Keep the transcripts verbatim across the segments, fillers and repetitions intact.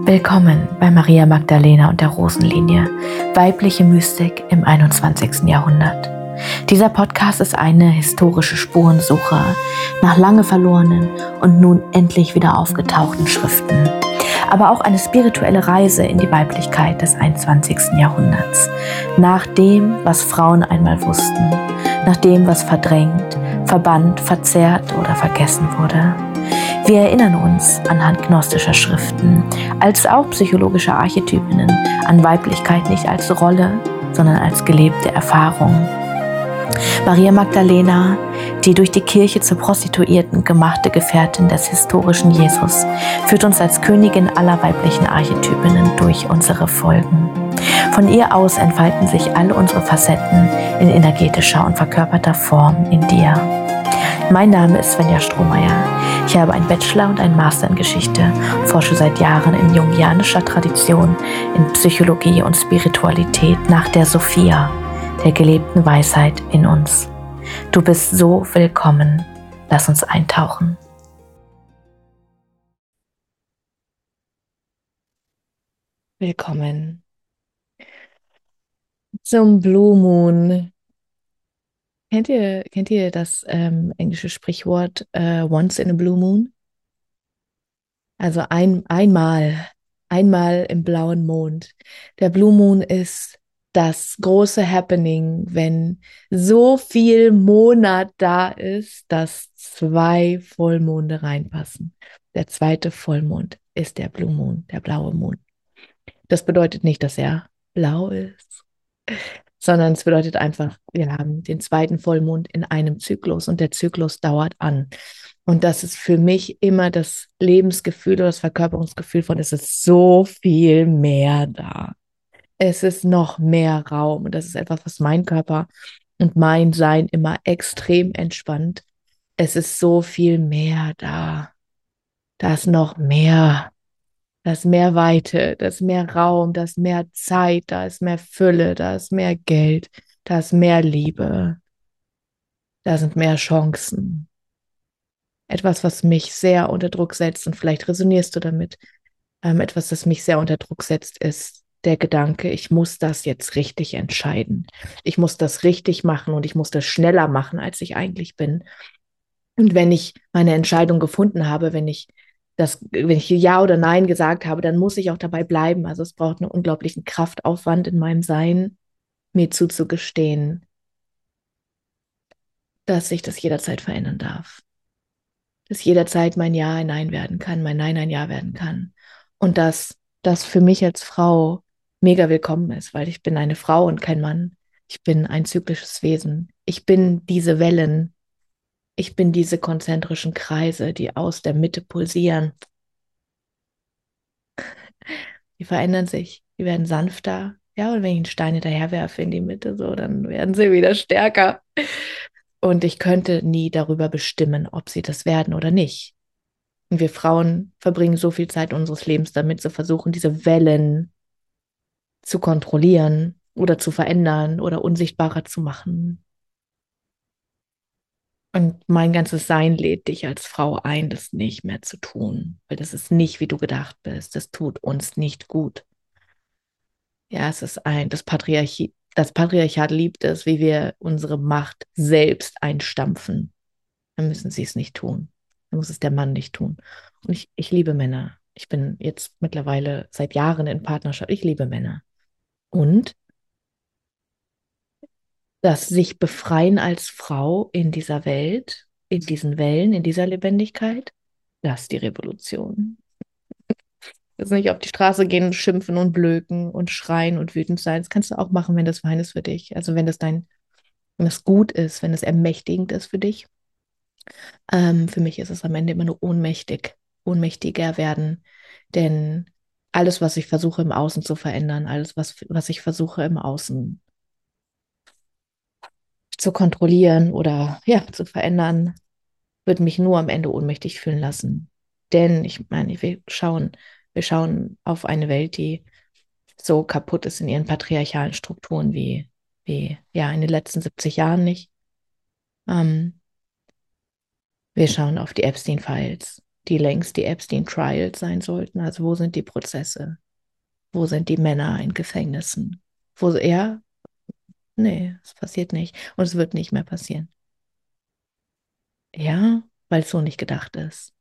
Willkommen bei Maria Magdalena und der Rosenlinie, weibliche Mystik im einundzwanzigsten Jahrhundert. Dieser Podcast ist eine historische Spurensuche nach lange verlorenen und nun endlich wieder aufgetauchten Schriften, aber auch eine spirituelle Reise in die Weiblichkeit des einundzwanzigsten Jahrhunderts, nach dem, was Frauen einmal wussten, nach dem, was verdrängt, verbannt, verzerrt oder vergessen wurde. Wir erinnern uns anhand gnostischer Schriften, als auch psychologischer Archetypinnen, an Weiblichkeit nicht als Rolle, sondern als gelebte Erfahrung. Maria Magdalena, die durch die Kirche zur Prostituierten gemachte Gefährtin des historischen Jesus, führt uns als Königin aller weiblichen Archetypinnen durch unsere Folgen. Von ihr aus entfalten sich alle unsere Facetten in energetischer und verkörperter Form in dir. Mein Name ist Svenja Strohmeier. Ich habe einen Bachelor und einen Master in Geschichte und forsche seit Jahren in jungianischer Tradition, in Psychologie und Spiritualität nach der Sophia, der gelebten Weisheit in uns. Du bist so willkommen. Lass uns eintauchen. Willkommen zum Blue Moon. Kennt ihr, kennt ihr das ähm, englische Sprichwort uh, Once in a Blue Moon? Also ein, einmal, einmal im blauen Mond. Der Blue Moon ist das große Happening, wenn so viel Monat da ist, dass zwei Vollmonde reinpassen. Der zweite Vollmond ist der Blue Moon, der blaue Mond. Das bedeutet nicht, dass er blau ist, sondern es bedeutet einfach, wir haben den zweiten Vollmond in einem Zyklus und der Zyklus dauert an. Und das ist für mich immer das Lebensgefühl oder das Verkörperungsgefühl von, es ist so viel mehr da. Es ist noch mehr Raum. Und das ist etwas, was mein Körper und mein Sein immer extrem entspannt. Es ist so viel mehr da. Da ist noch mehr. Da ist mehr Weite, da ist mehr Raum, da ist mehr Zeit, da ist mehr Fülle, da ist mehr Geld, da ist mehr Liebe, da sind mehr Chancen. Etwas, was mich sehr unter Druck setzt, und vielleicht resonierst du damit, ähm, etwas, das mich sehr unter Druck setzt, ist der Gedanke, ich muss das jetzt richtig entscheiden. Ich muss das richtig machen und ich muss das schneller machen, als ich eigentlich bin. Und wenn ich meine Entscheidung gefunden habe, wenn ich das, wenn ich Ja oder Nein gesagt habe, dann muss ich auch dabei bleiben. Also es braucht einen unglaublichen Kraftaufwand in meinem Sein, mir zuzugestehen, dass sich das jederzeit verändern darf. Dass jederzeit mein Ja ein Nein werden kann, mein Nein ein Ja werden kann. Und dass das für mich als Frau mega willkommen ist, weil ich bin eine Frau und kein Mann. Ich bin ein zyklisches Wesen. Ich bin diese Wellen. Ich bin diese konzentrischen Kreise, die aus der Mitte pulsieren. Die verändern sich, die werden sanfter. Ja, und wenn ich einen Stein hinterher werfe in die Mitte, so, dann werden sie wieder stärker. Und ich könnte nie darüber bestimmen, ob sie das werden oder nicht. Und wir Frauen verbringen so viel Zeit unseres Lebens damit, zu versuchen, diese Wellen zu kontrollieren oder zu verändern oder unsichtbarer zu machen. Und mein ganzes Sein lädt dich als Frau ein, das nicht mehr zu tun, weil das ist nicht, wie du gedacht bist. Das tut uns nicht gut. Ja, es ist ein, das Patriarchat, das Patriarchat liebt es, wie wir unsere Macht selbst einstampfen. Dann müssen sie es nicht tun. Dann muss es der Mann nicht tun. Und ich, ich liebe Männer. Ich bin jetzt mittlerweile seit Jahren in Partnerschaft. Ich liebe Männer. Und das sich befreien als Frau in dieser Welt, in diesen Wellen, in dieser Lebendigkeit, das ist die Revolution. Jetzt nicht auf die Straße gehen, schimpfen und blöken und schreien und wütend sein. Das kannst du auch machen, wenn das fein ist für dich. Also wenn das dein, wenn das gut ist, wenn das ermächtigend ist für dich. Ähm, für mich ist es am Ende immer nur ohnmächtig, ohnmächtiger werden. Denn alles, was ich versuche im Außen zu verändern, alles, was, was ich versuche im Außen zu kontrollieren oder ja, zu verändern, wird mich nur am Ende ohnmächtig fühlen lassen. Denn ich meine, wir schauen, wir schauen auf eine Welt, die so kaputt ist in ihren patriarchalen Strukturen wie, wie ja in den letzten siebzig Jahren nicht. Ähm, wir schauen auf die Epstein-Files. die längst die Epstein Trials sein sollten. Also wo sind die Prozesse? Wo sind die Männer in Gefängnissen? Wo, ja, nee, es passiert nicht. Und es wird nicht mehr passieren. Ja, weil es so nicht gedacht ist.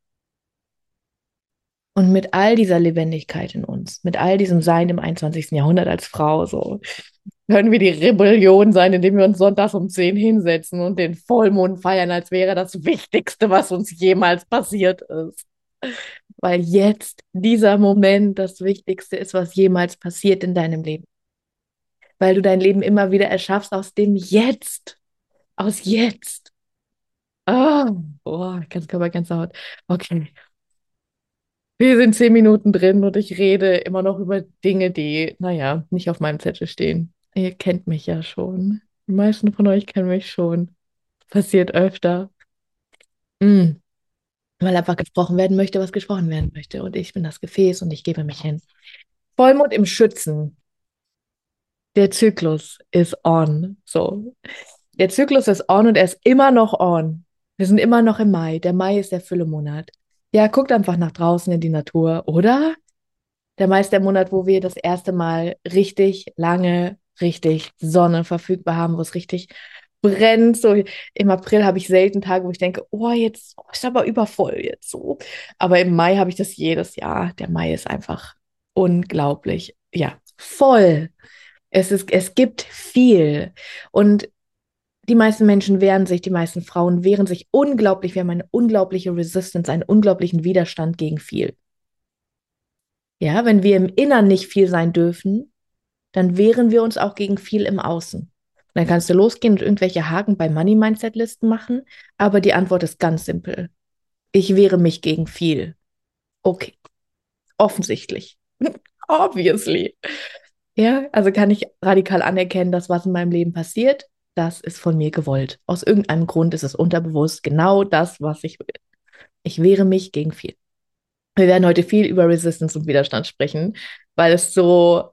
Und mit all dieser Lebendigkeit in uns, mit all diesem Sein im einundzwanzigsten. Jahrhundert als Frau, so können wir die Rebellion sein, indem wir uns sonntags um zehn hinsetzen und den Vollmond feiern, als wäre das Wichtigste, was uns jemals passiert ist. Weil jetzt dieser Moment das Wichtigste ist, was jemals passiert in deinem Leben. Weil du dein Leben immer wieder erschaffst aus dem Jetzt. Aus Jetzt. Ah, oh, ganz Körper, ganze Haut. Okay. Wir sind zehn Minuten drin und ich rede immer noch über Dinge, die, naja, nicht auf meinem Zettel stehen. Ihr kennt mich ja schon. Die meisten von euch kennen mich schon. Passiert öfter. Mm, weil einfach gesprochen werden möchte, was gesprochen werden möchte. Und ich bin das Gefäß und ich gebe mich hin. Vollmond im Schützen. Der Zyklus ist on. So. Der Zyklus ist on und er ist immer noch on. Wir sind immer noch im Mai. Der Mai ist der Füllemonat. Ja, guckt einfach nach draußen in die Natur, oder? Der Mai ist der Monat, wo wir das erste Mal richtig lange, richtig Sonne verfügbar haben, wo es richtig brennt. So im April habe ich selten Tage, wo ich denke, oh, jetzt oh, ist aber übervoll jetzt so. Aber im Mai habe ich das jedes Jahr. Der Mai ist einfach unglaublich. Ja, voll. Es ist, es gibt viel. Und die meisten Menschen wehren sich, die meisten Frauen wehren sich unglaublich. Wir haben eine unglaubliche Resistance, einen unglaublichen Widerstand gegen viel. Ja, wenn wir im Innern nicht viel sein dürfen, dann wehren wir uns auch gegen viel im Außen. Dann kannst du losgehen und irgendwelche Haken bei Money Mindset Listen machen, aber die Antwort ist ganz simpel. Ich wehre mich gegen viel. Okay, offensichtlich. Obviously. Ja, also kann ich radikal anerkennen, dass was in meinem Leben passiert, das ist von mir gewollt. Aus irgendeinem Grund ist es unterbewusst genau das, was ich will. Ich wehre mich gegen viel. Wir werden heute viel über Resistance und Widerstand sprechen, weil es so,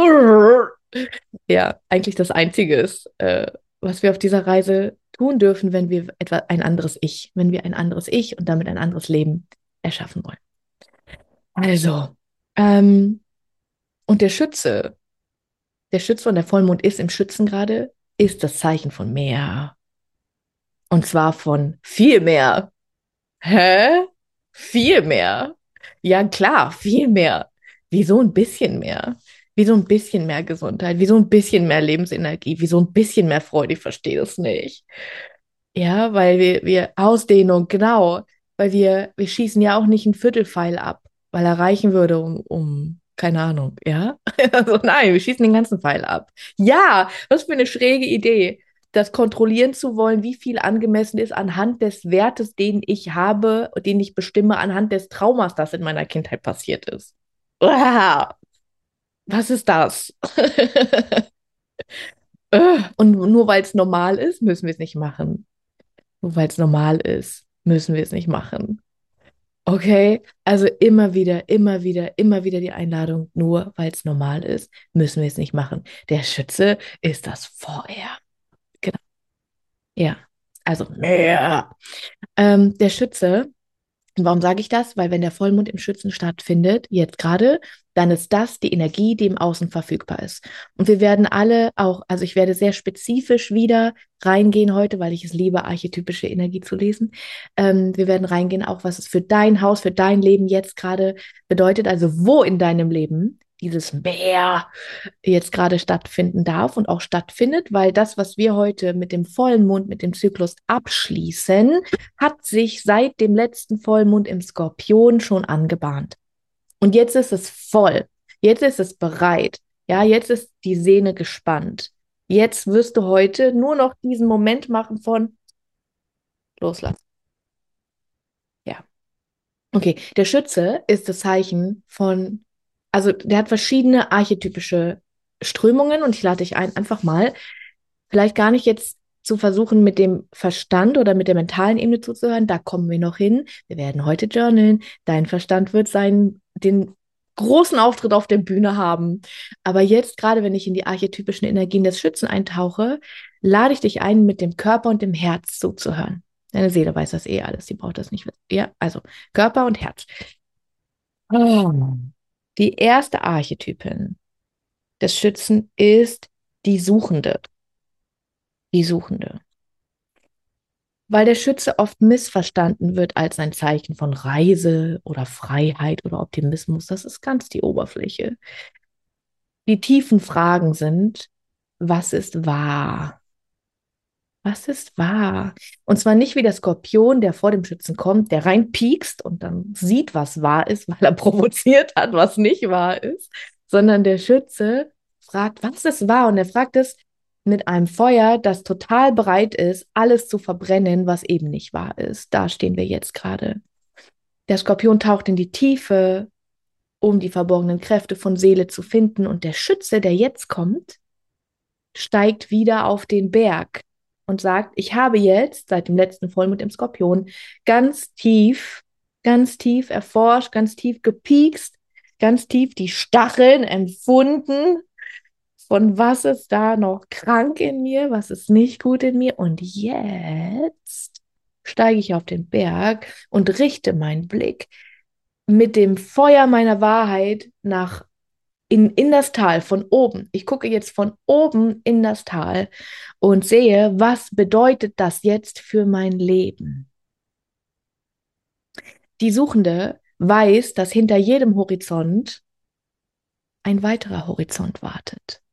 ja, eigentlich das Einzige ist, äh, was wir auf dieser Reise tun dürfen, wenn wir etwa ein anderes Ich, wenn wir ein anderes Ich und damit ein anderes Leben erschaffen wollen. Also, ähm, und der Schütze, der Schütze und der Vollmond ist im Schützen gerade, ist das Zeichen von mehr. Und zwar von viel mehr. Hä? Viel mehr? Ja, klar, viel mehr. Wieso ein bisschen mehr? Wieso ein bisschen mehr Gesundheit? Wieso ein bisschen mehr Lebensenergie? Wieso ein bisschen mehr Freude? Ich verstehe das nicht. Ja, weil wir, wir Ausdehnung, genau, weil wir, wir schießen ja auch nicht einen Viertelpfeil ab, weil er reichen würde, um, um, keine Ahnung, ja? Also nein, wir schießen den ganzen Pfeil ab. Ja, was für eine schräge Idee, das kontrollieren zu wollen, wie viel angemessen ist anhand des Wertes, den ich habe, den ich bestimme, anhand des Traumas, das in meiner Kindheit passiert ist. Uah, was ist das? Und nur weil es normal ist, müssen wir es nicht machen. Nur weil es normal ist, müssen wir es nicht machen. Okay, also immer wieder, immer wieder, immer wieder die Einladung, nur weil es normal ist, müssen wir es nicht machen. Der Schütze ist das Feuer. Genau. Ja, also mehr. Ähm, der Schütze. Und warum sage ich das? Weil wenn der Vollmond im Schützen stattfindet, jetzt gerade, dann ist das die Energie, die im Außen verfügbar ist. Und wir werden alle auch, also ich werde sehr spezifisch wieder reingehen heute, weil ich es liebe, archetypische Energie zu lesen. Ähm, wir werden reingehen, auch was es für dein Haus, für dein Leben jetzt gerade bedeutet, also wo in deinem Leben dieses Meer jetzt gerade stattfinden darf und auch stattfindet, weil das, was wir heute mit dem Vollmond, mit dem Zyklus abschließen, hat sich seit dem letzten Vollmond im Skorpion schon angebahnt. Und jetzt ist es voll. Jetzt ist es bereit. Ja, jetzt ist die Sehne gespannt. Jetzt wirst du heute nur noch diesen Moment machen von loslassen. Ja. Okay, der Schütze ist das Zeichen von, also der hat verschiedene archetypische Strömungen und ich lade dich ein, einfach mal, vielleicht gar nicht jetzt zu versuchen, mit dem Verstand oder mit der mentalen Ebene zuzuhören, da kommen wir noch hin. Wir werden heute journalen. Dein Verstand wird seinen, den großen Auftritt auf der Bühne haben. Aber jetzt, gerade wenn ich in die archetypischen Energien des Schützen eintauche, lade ich dich ein, mit dem Körper und dem Herz zuzuhören. Deine Seele weiß das eh alles, die braucht das nicht wissen. Ja, also Körper und Herz. Oh. Die erste Archetypin des Schützen ist die Suchende. Die Suchende. Weil der Schütze oft missverstanden wird als ein Zeichen von Reise oder Freiheit oder Optimismus. Das ist ganz die Oberfläche. Die tiefen Fragen sind, was ist wahr? Was ist wahr? Und zwar nicht wie der Skorpion, der vor dem Schützen kommt, der reinpiekst und dann sieht, was wahr ist, weil er provoziert hat, was nicht wahr ist, sondern der Schütze fragt, was ist wahr? Und er fragt es mit einem Feuer, das total bereit ist, alles zu verbrennen, was eben nicht wahr ist. Da stehen wir jetzt gerade. Der Skorpion taucht in die Tiefe, um die verborgenen Kräfte von Seele zu finden. Und der Schütze, der jetzt kommt, steigt wieder auf den Berg und sagt, ich habe jetzt seit dem letzten Vollmond im Skorpion ganz tief, ganz tief erforscht, ganz tief gepiekst, ganz tief die Stacheln empfunden, von was ist da noch krank in mir, was ist nicht gut in mir. Und jetzt steige ich auf den Berg und richte meinen Blick mit dem Feuer meiner Wahrheit nach in, in das Tal von oben. Ich gucke jetzt von oben in das Tal und sehe, was bedeutet das jetzt für mein Leben? Die Suchende weiß, dass hinter jedem Horizont ein weiterer Horizont wartet.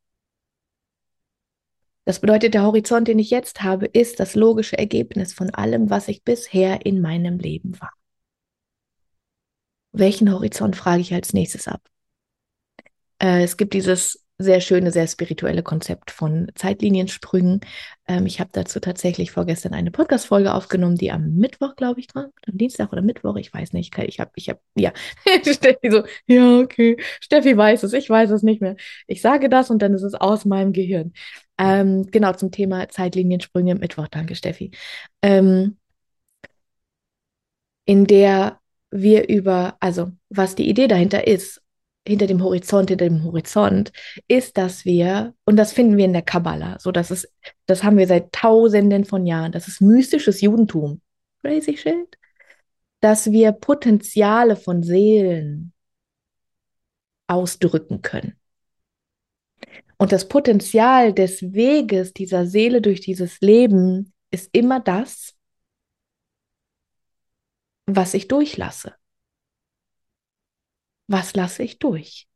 Das bedeutet, der Horizont, den ich jetzt habe, ist das logische Ergebnis von allem, was ich bisher in meinem Leben war. Welchen Horizont frage ich als nächstes ab? Äh, es gibt dieses sehr schöne, sehr spirituelle Konzept von Zeitliniensprüngen. Ähm, ich habe dazu tatsächlich vorgestern eine Podcast-Folge aufgenommen, die am Mittwoch, glaube ich, war. Am Dienstag oder Mittwoch, ich weiß nicht. Ich habe, ich habe, ja. Steffi so, ja, okay. Steffi weiß es, ich weiß es nicht mehr. Ich sage das und dann ist es aus meinem Gehirn. Ähm, genau, zum Thema Zeitliniensprünge Mittwoch. Danke, Steffi. Ähm, in der wir über, also was die Idee dahinter ist, hinter dem Horizont, hinter dem Horizont, ist, dass wir, und das finden wir in der Kabbala, so das ist, das haben wir seit Tausenden von Jahren, das ist mystisches Judentum, crazy shit, dass wir Potenziale von Seelen ausdrücken können. Und das Potenzial des Weges dieser Seele durch dieses Leben ist immer das, was ich durchlasse. Was lasse ich durch?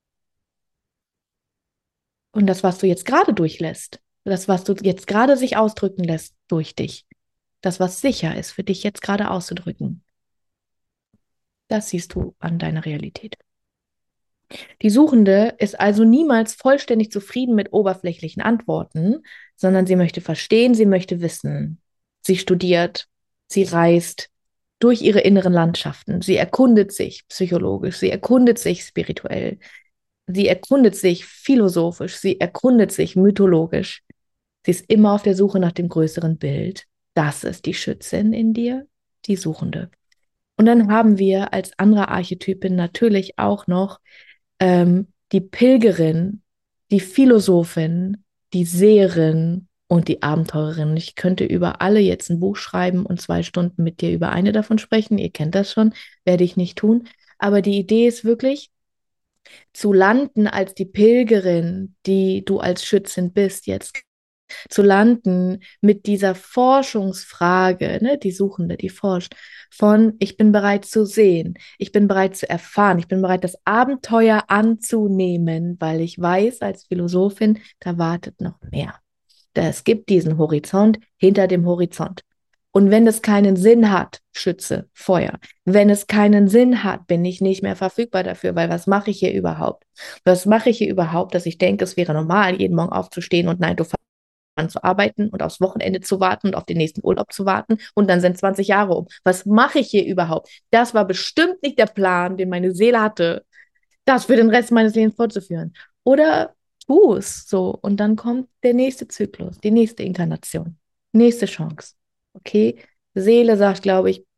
Und das, was du jetzt gerade durchlässt, das, was du jetzt gerade sich ausdrücken lässt durch dich, das, was sicher ist für dich jetzt gerade auszudrücken, das siehst du an deiner Realität. Die Suchende ist also niemals vollständig zufrieden mit oberflächlichen Antworten, sondern sie möchte verstehen, sie möchte wissen. Sie studiert, sie reist durch ihre inneren Landschaften, sie erkundet sich psychologisch, sie erkundet sich spirituell, sie erkundet sich philosophisch, sie erkundet sich mythologisch. Sie ist immer auf der Suche nach dem größeren Bild. Das ist die Schützin in dir, die Suchende. Und dann haben wir als andere Archetypin natürlich auch noch ähm, die Pilgerin, die Philosophin, die Seherin und die Abenteurerin. Ich könnte über alle jetzt ein Buch schreiben und zwei Stunden mit dir über eine davon sprechen. Ihr kennt das schon, werde ich nicht tun. Aber die Idee ist wirklich, zu landen als die Pilgerin, die du als Schützin bist, jetzt zu landen mit dieser Forschungsfrage, ne, die Suchende, die forscht, von ich bin bereit zu sehen, ich bin bereit zu erfahren, ich bin bereit, das Abenteuer anzunehmen, weil ich weiß als Philosophin, da wartet noch mehr. Es gibt diesen Horizont hinter dem Horizont. Und wenn es keinen Sinn hat, schütze Feuer. Wenn es keinen Sinn hat, bin ich nicht mehr verfügbar dafür, weil was mache ich hier überhaupt? Was mache ich hier überhaupt, dass ich denke, es wäre normal, jeden Morgen aufzustehen und nein, du zu arbeiten und aufs Wochenende zu warten und auf den nächsten Urlaub zu warten und dann sind zwanzig Jahre um. Was mache ich hier überhaupt? Das war bestimmt nicht der Plan, den meine Seele hatte, das für den Rest meines Lebens fortzuführen. Oder tu es so und dann kommt der nächste Zyklus, die nächste Inkarnation, nächste Chance. Okay? Seele sagt, glaube ich,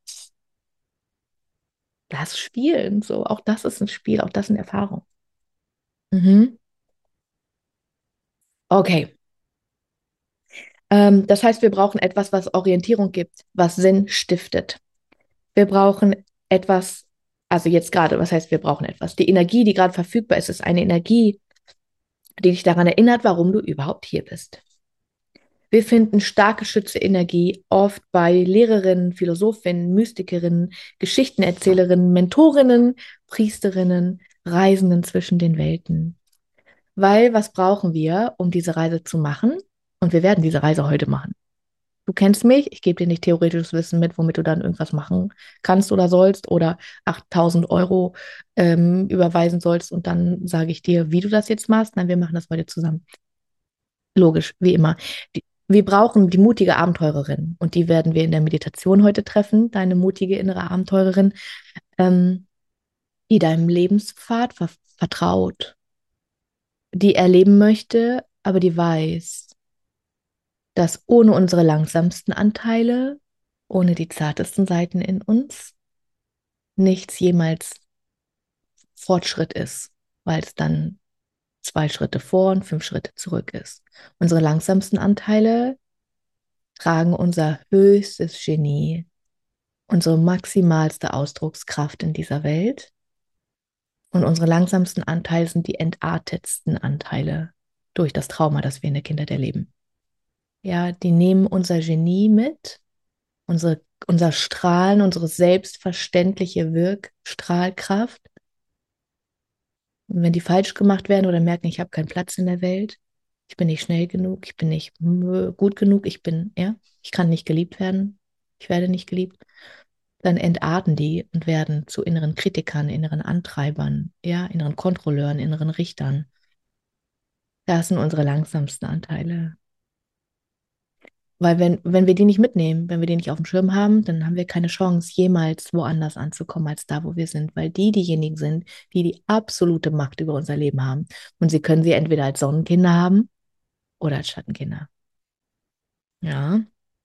lass spielen. So, auch das ist ein Spiel, auch das ist eine Erfahrung. Mhm. Okay. Ähm, das heißt, wir brauchen etwas, was Orientierung gibt, was Sinn stiftet. Wir brauchen etwas, also jetzt gerade, was heißt, wir brauchen etwas? Die Energie, die gerade verfügbar ist, ist eine Energie, die dich daran erinnert, warum du überhaupt hier bist. Wir finden starke Schütze-Energie oft bei Lehrerinnen, Philosophinnen, Mystikerinnen, Geschichtenerzählerinnen, Mentorinnen, Priesterinnen, Reisenden zwischen den Welten. Weil was brauchen wir, um diese Reise zu machen? Und wir werden diese Reise heute machen. Du kennst mich, ich gebe dir nicht theoretisches Wissen mit, womit du dann irgendwas machen kannst oder sollst oder achttausend Euro ähm, überweisen sollst und dann sage ich dir, wie du das jetzt machst. Nein, wir machen das heute zusammen. Logisch, wie immer. Die, wir brauchen die mutige Abenteurerin und die werden wir in der Meditation heute treffen, deine mutige innere Abenteurerin, ähm, die deinem Lebenspfad ver vertraut, die erleben möchte, aber die weiß, dass ohne unsere langsamsten Anteile, ohne die zartesten Seiten in uns, nichts jemals Fortschritt ist, weil es dann zwei Schritte vor und fünf Schritte zurück ist. Unsere langsamsten Anteile tragen unser höchstes Genie, unsere maximalste Ausdruckskraft in dieser Welt. Und unsere langsamsten Anteile sind die entartetsten Anteile durch das Trauma, das wir in der Kindheit erleben. Ja, die nehmen unser Genie mit, unsere, unser Strahlen, unsere selbstverständliche Wirkstrahlkraft. Und wenn die falsch gemacht werden oder merken, ich habe keinen Platz in der Welt, ich bin nicht schnell genug, ich bin nicht gut genug, ich bin, ja, ich kann nicht geliebt werden, ich werde nicht geliebt, dann entarten die und werden zu inneren Kritikern, inneren Antreibern, ja, inneren Kontrolleuren, inneren Richtern. Das sind unsere langsamsten Anteile. Weil wenn, wenn wir die nicht mitnehmen, wenn wir die nicht auf dem Schirm haben, dann haben wir keine Chance, jemals woanders anzukommen als da, wo wir sind, weil die diejenigen sind, die die absolute Macht über unser Leben haben. Und sie können sie entweder als Sonnenkinder haben oder als Schattenkinder. Ja.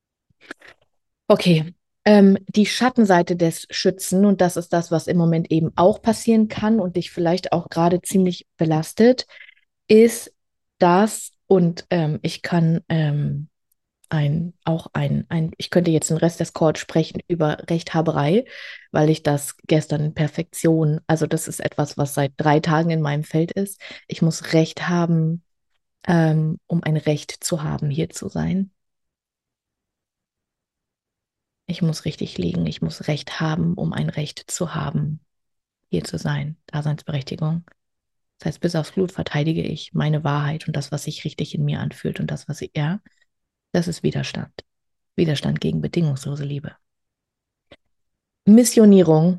Okay. Ähm, die Schattenseite des Schützen, und das ist das, was im Moment eben auch passieren kann und dich vielleicht auch gerade ziemlich belastet, ist das, und ähm, ich kann ähm, ein, auch ein, ein, ich könnte jetzt den Rest des Calls sprechen über Rechthaberei, weil ich das gestern in Perfektion, also das ist etwas, was seit drei Tagen in meinem Feld ist. Ich muss Recht haben, ähm, um ein Recht zu haben, hier zu sein. Ich muss richtig liegen. Ich muss Recht haben, um ein Recht zu haben, hier zu sein. Daseinsberechtigung. Das heißt, bis aufs Blut verteidige ich meine Wahrheit und das, was sich richtig in mir anfühlt und das, was ich, ja, das ist Widerstand. Widerstand gegen bedingungslose Liebe. Missionierung,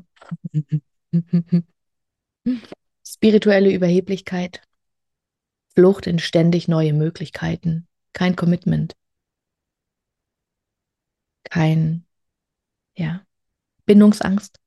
spirituelle Überheblichkeit, Flucht in ständig neue Möglichkeiten, kein Commitment, kein, ja, Bindungsangst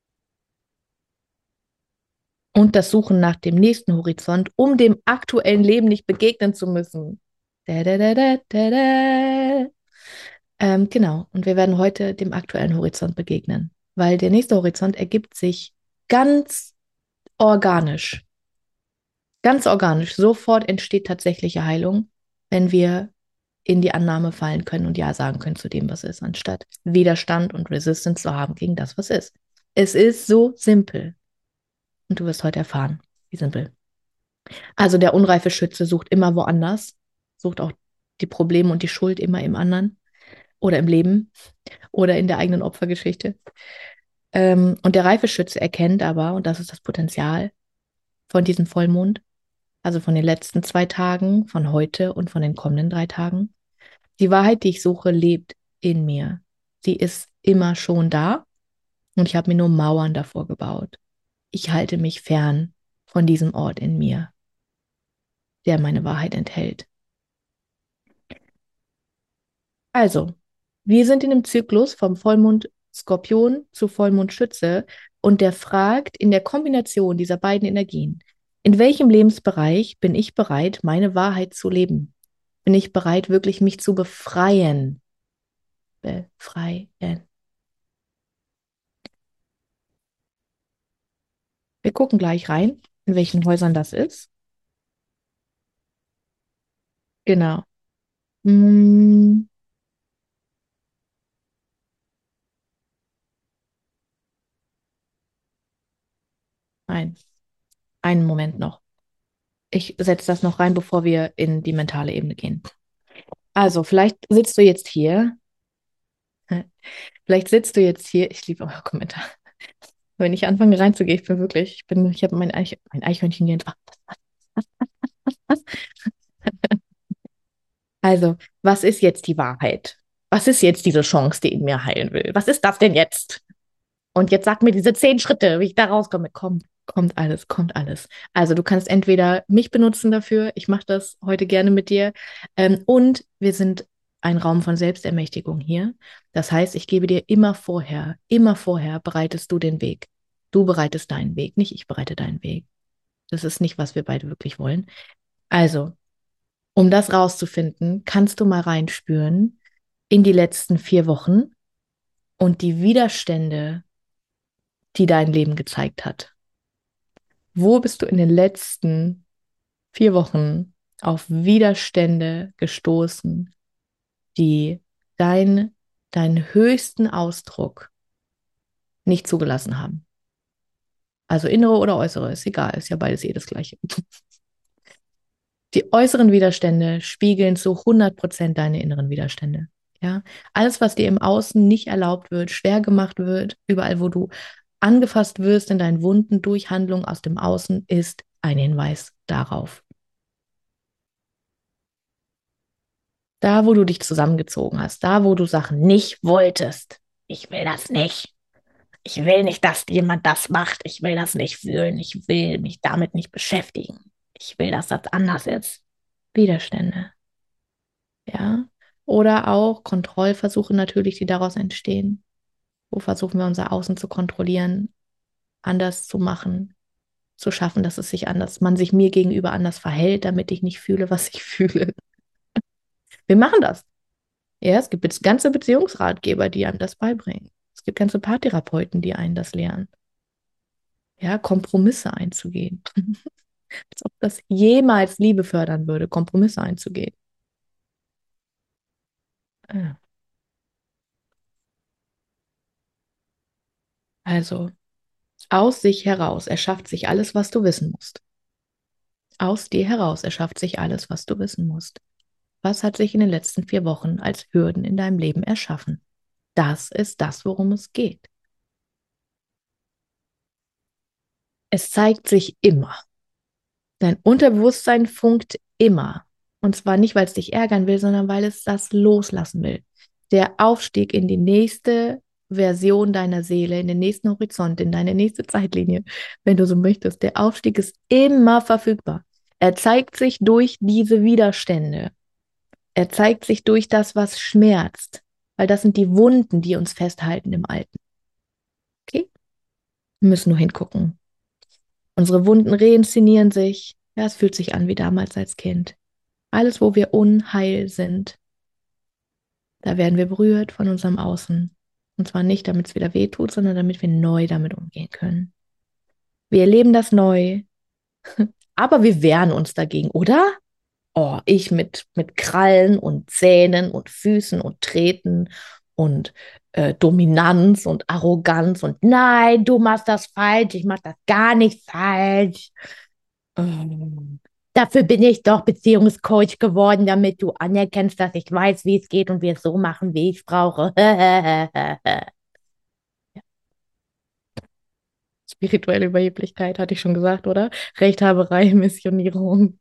und das Suchen nach dem nächsten Horizont, um dem aktuellen Leben nicht begegnen zu müssen. Da, da, da, da, da, da. Ähm, genau, und wir werden heute dem aktuellen Horizont begegnen, weil der nächste Horizont ergibt sich ganz organisch. Ganz organisch. Sofort entsteht tatsächliche Heilung, wenn wir in die Annahme fallen können und Ja sagen können zu dem, was ist, anstatt Widerstand und Resistance zu haben gegen das, was ist. Es ist so simpel. Und du wirst heute erfahren, wie simpel. Also der unreife Schütze sucht immer woanders, sucht auch die Probleme und die Schuld immer im anderen oder im Leben oder in der eigenen Opfergeschichte. Ähm, und der reife Schütze erkennt aber, und das ist das Potenzial von diesem Vollmond, also von den letzten zwei Tagen, von heute und von den kommenden drei Tagen. Die Wahrheit, die ich suche, lebt in mir. Sie ist immer schon da und ich habe mir nur Mauern davor gebaut. Ich halte mich fern von diesem Ort in mir, der meine Wahrheit enthält. Also, wir sind in dem Zyklus vom Vollmond Skorpion zu Vollmond Schütze und der fragt in der Kombination dieser beiden Energien, in welchem Lebensbereich bin ich bereit, meine Wahrheit zu leben? Bin ich bereit, wirklich mich zu befreien? Befreien. Wir gucken gleich rein, in welchen Häusern das ist. Genau. Mm, nein, einen Moment noch. Ich setze das noch rein, bevor wir in die mentale Ebene gehen. Also, vielleicht sitzt du jetzt hier, vielleicht sitzt du jetzt hier, ich liebe eure Kommentare. Wenn ich anfange reinzugehen, ich bin wirklich, ich bin, ich habe mein, Eich, mein Eichhörnchen hier. Was? Also, was ist jetzt die Wahrheit? Was ist jetzt diese Chance, die in mir heilen will? Was ist das denn jetzt? Und jetzt sag mir diese zehn Schritte, wie ich da rauskomme. Kommt, kommt alles, kommt alles. Also du kannst entweder mich benutzen dafür, ich mache das heute gerne mit dir, ähm, und wir sind ein Raum von Selbstermächtigung hier. Das heißt, ich gebe dir immer vorher, immer vorher bereitest du den Weg. Du bereitest deinen Weg, nicht ich bereite deinen Weg. Das ist nicht, was wir beide wirklich wollen. Also, um das rauszufinden, kannst du mal reinspüren in die letzten vier Wochen und die Widerstände, die dein Leben gezeigt hat. Wo bist du in den letzten vier Wochen auf Widerstände gestoßen, die dein, deinen höchsten Ausdruck nicht zugelassen haben? Also innere oder äußere, ist egal, ist ja beides eh das Gleiche. Die äußeren Widerstände spiegeln zu hundert Prozent deine inneren Widerstände. Ja, alles, was dir im Außen nicht erlaubt wird, schwer gemacht wird, überall, wo du angefasst wirst in deinen Wunden durch Handlungen aus dem Außen, ist ein Hinweis darauf. Da, wo du dich zusammengezogen hast, da, wo du Sachen nicht wolltest. Ich will das nicht. Ich will nicht, dass jemand das macht. Ich will das nicht fühlen. Ich will mich damit nicht beschäftigen. Ich will, dass das anders ist. Widerstände, ja. Oder auch Kontrollversuche natürlich, die daraus entstehen. Wo versuchen wir unser Außen zu kontrollieren, anders zu machen, zu schaffen, dass es sich anders, man sich mir gegenüber anders verhält, damit ich nicht fühle, was ich fühle. Wir machen das. Ja, es gibt jetzt ganze Beziehungsratgeber, die einem das beibringen. Es gibt ganze Paartherapeuten, die einen das lernen. Ja, Kompromisse einzugehen. Als ob das jemals Liebe fördern würde, Kompromisse einzugehen. Ja. Also, aus sich heraus erschafft sich alles, was du wissen musst. Aus dir heraus erschafft sich alles, was du wissen musst. Was hat sich in den letzten vier Wochen als Hürden in deinem Leben erschaffen? Das ist das, worum es geht. Es zeigt sich immer. Dein Unterbewusstsein funkt immer. Und zwar nicht, weil es dich ärgern will, sondern weil es das loslassen will. Der Aufstieg in die nächste Version deiner Seele, in den nächsten Horizont, in deine nächste Zeitlinie, wenn du so möchtest. Der Aufstieg ist immer verfügbar. Er zeigt sich durch diese Widerstände. Er zeigt sich durch das, was schmerzt. Weil das sind die Wunden, die uns festhalten im Alten. Okay? Wir müssen nur hingucken. Unsere Wunden reinszenieren sich. Ja, es fühlt sich an wie damals als Kind. Alles, wo wir unheil sind, da werden wir berührt von unserem Außen. Und zwar nicht, damit es wieder weh tut, sondern damit wir neu damit umgehen können. Wir erleben das neu, aber wir wehren uns dagegen, oder? Oh, ich mit, mit Krallen und Zähnen und Füßen und Treten und äh, Dominanz und Arroganz und nein, du machst das falsch, ich mach das gar nicht falsch. Ähm, Dafür bin ich doch Beziehungscoach geworden, damit du anerkennst, dass ich weiß, wie es geht und wir es so machen, wie ich es brauche. Spirituelle Überheblichkeit, hatte ich schon gesagt, oder? Rechthaberei, Missionierung,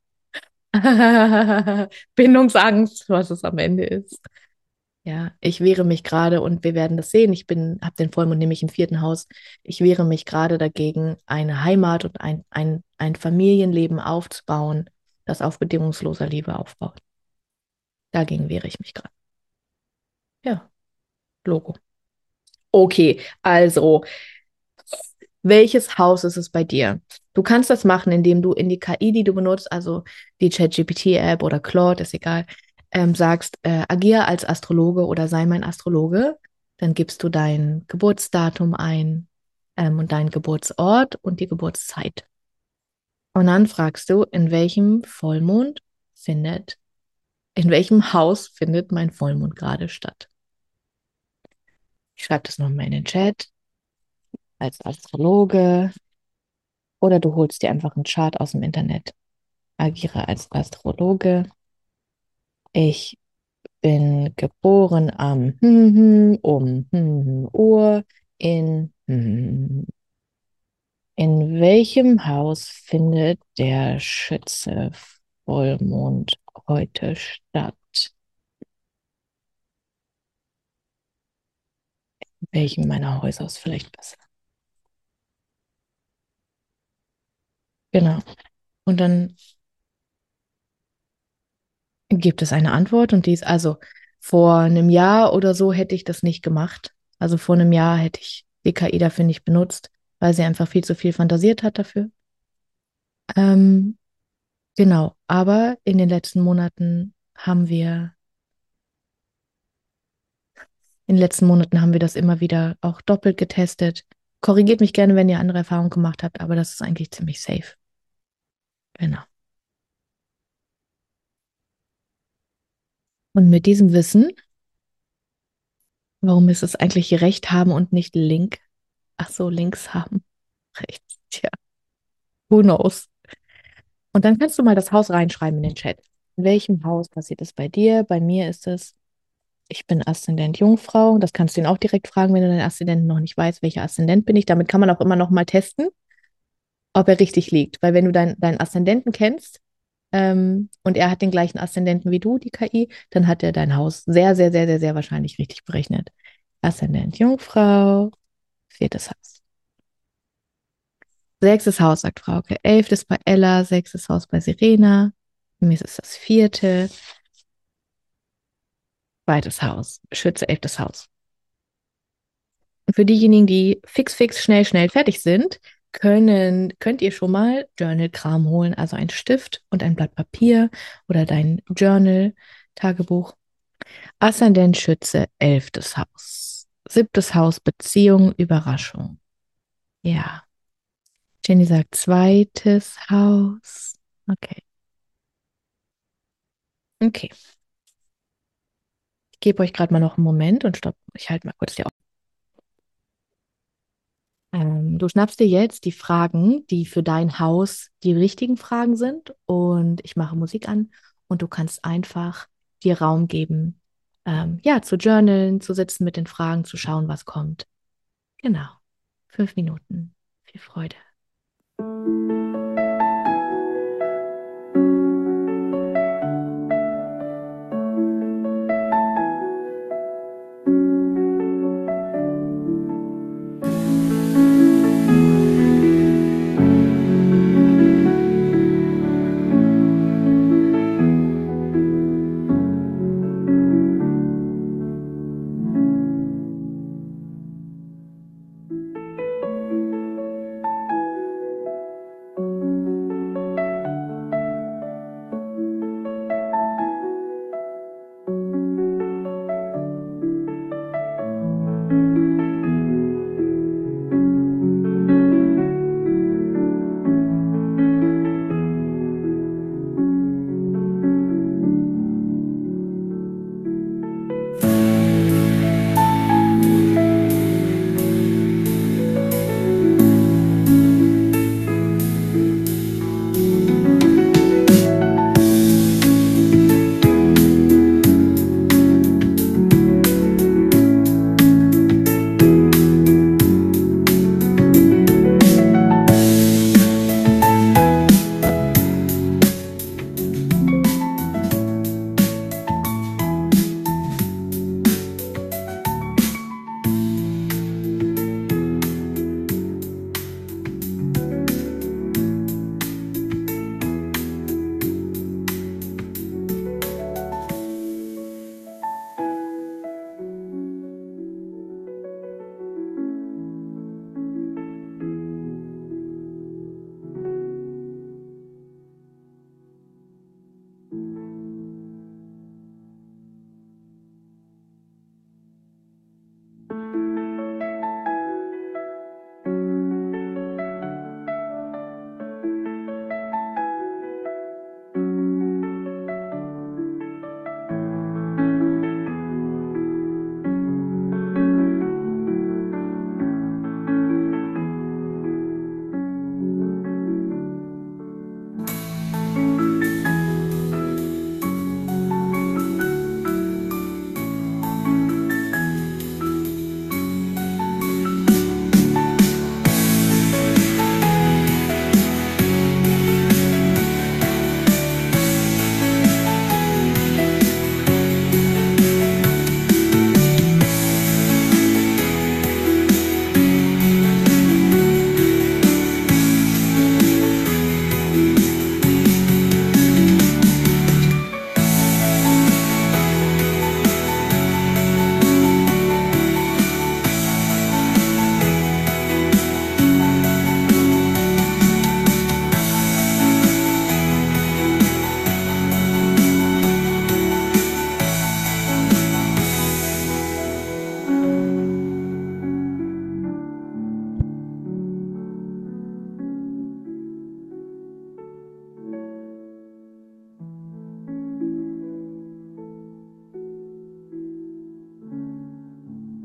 Bindungsangst, was es am Ende ist. Ja, ich wehre mich gerade und wir werden das sehen. Ich bin, habe den Vollmond nämlich im vierten Haus. Ich wehre mich gerade dagegen, eine Heimat und ein, ein, ein Familienleben aufzubauen, das auf bedingungsloser Liebe aufbaut. Dagegen wehre ich mich gerade. Ja, Logo. Okay, also, welches Haus ist es bei dir? Du kannst das machen, indem du in die K I, die du benutzt, also die ChatGPT-App oder Claude, ist egal, ähm, sagst, äh, agier als Astrologe oder sei mein Astrologe. Dann gibst du dein Geburtsdatum ein, ähm, und deinen Geburtsort und die Geburtszeit. Und dann fragst du, in welchem Vollmond findet In welchem Haus findet mein Vollmond gerade statt? Ich schreibe das nochmal in den Chat als Astrologe oder du holst dir einfach einen Chart aus dem Internet. Agiere als Astrologe. Ich bin geboren am um Uhr in in welchem Haus findet der Schütze Vollmond heute statt? Welchem meiner Häuser ist vielleicht besser? Genau. Und dann gibt es eine Antwort und die ist also, vor einem Jahr oder so hätte ich das nicht gemacht. Also vor einem Jahr hätte ich die K I dafür nicht benutzt, weil sie einfach viel zu viel fantasiert hat dafür. Ähm, genau. Aber in den letzten Monaten haben wir, in den letzten Monaten haben wir das immer wieder auch doppelt getestet. Korrigiert mich gerne, wenn ihr andere Erfahrungen gemacht habt, aber das ist eigentlich ziemlich safe. Genau. Und mit diesem Wissen, warum ist es eigentlich hier Recht haben und nicht Link? Ach so, links haben. Rechts. Tja, who knows? Und dann kannst du mal das Haus reinschreiben in den Chat. In welchem Haus passiert es bei dir? Bei mir ist es, ich bin Aszendent Jungfrau. Das kannst du ihn auch direkt fragen, wenn du deinen Aszendenten noch nicht weißt, welcher Aszendent bin ich. Damit kann man auch immer noch mal testen, ob er richtig liegt. Weil wenn du dein, deinen Aszendenten kennst, ähm, und er hat den gleichen Aszendenten wie du, die K I, dann hat er dein Haus sehr, sehr, sehr, sehr, sehr wahrscheinlich richtig berechnet. Aszendent Jungfrau, viertes Haus. Sechstes Haus, sagt Frauke. Elftes bei Ella, sechstes Haus bei Serena. Für mich ist es das vierte. Zweites Haus. Schütze, elftes Haus. Und für diejenigen, die fix, fix, schnell, schnell fertig sind, können, könnt ihr schon mal Journal-Kram holen, also ein Stift und ein Blatt Papier oder dein Journal, Tagebuch. Aszendent Schütze, elftes Haus. Siebtes Haus, Beziehung, Überraschung. Ja. Jenny sagt zweites Haus. Okay. Okay. Ich gebe euch gerade mal noch einen Moment und stopp. Ich halte mal kurz die Augen. Ähm, du schnappst dir jetzt die Fragen, die für dein Haus die richtigen Fragen sind, und ich mache Musik an und du kannst einfach dir Raum geben, ähm, ja, zu journalen, zu sitzen mit den Fragen, zu schauen, was kommt. Genau. Fünf Minuten. Viel Freude.